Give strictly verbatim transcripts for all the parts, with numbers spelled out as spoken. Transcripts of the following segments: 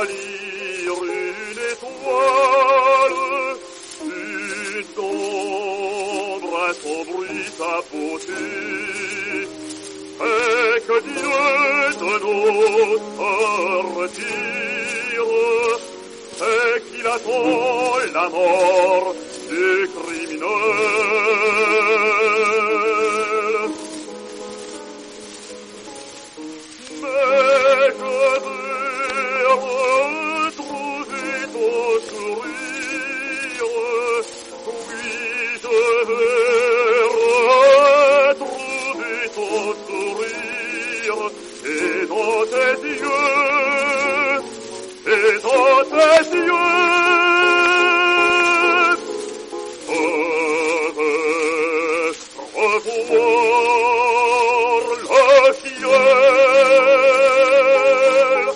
salir une étoile, une ombre assombrit sa beauté, et que Dieu de nous retire, et qu'il attend la mort du criminel. Mais je veux retrouver ton sourire, oui, je veux retrouver ton sourire, et dans tes yeux, et dans tes yeux, je veux revoir le ciel.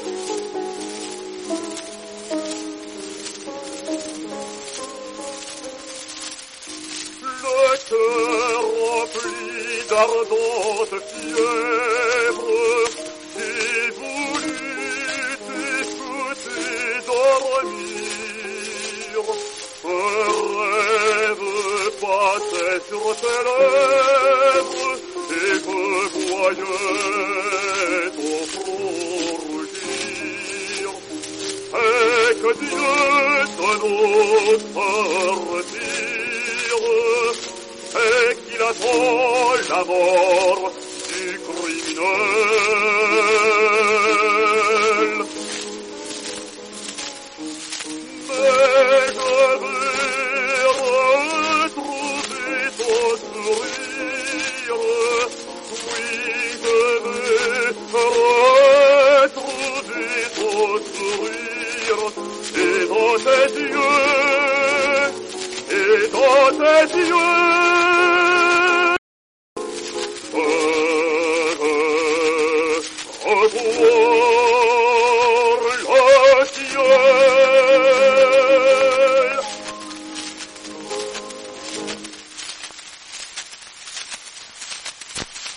Le cœur rempli d'ardente fièvre, j'ai voulu t'écouter dormir. Un rêve passait sur tes lèvres, et je voyais ton front rougir. Et que Dieu te nous retire, et qu'il attend la mort du criminel. Mais je veux retrouver ton sourire, oui, je veux retrouver ton sourire, et dans tes yeux, et dans tes yeux, je veux revoir